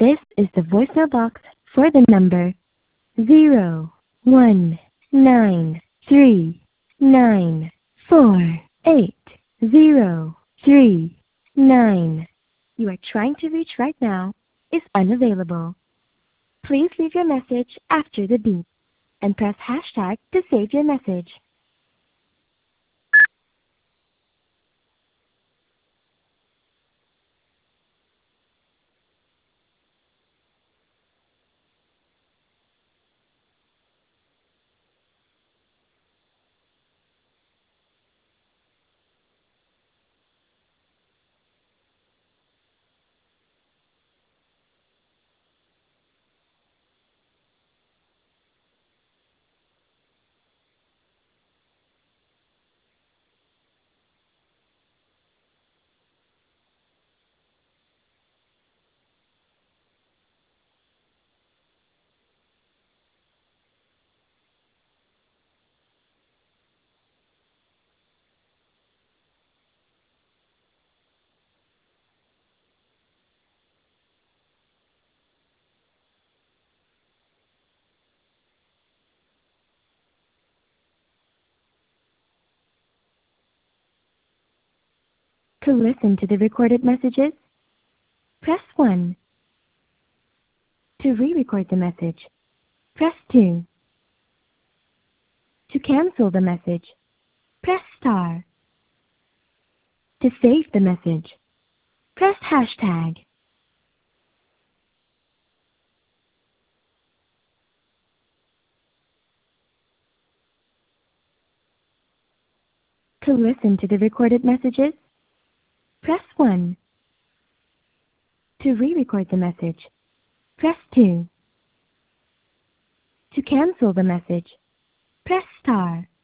This is the voicemail box for the number 01939480339 you are trying to reach right now is unavailable. Please leave your message after the beep and press hashtag to save your message. To listen to the recorded messages, press 1. To re-record the message, press 2. To cancel the message, press star. To save the message, press hashtag. To listen to the recorded messages, press 1. To re-record the message, press 2. To cancel the message, press star.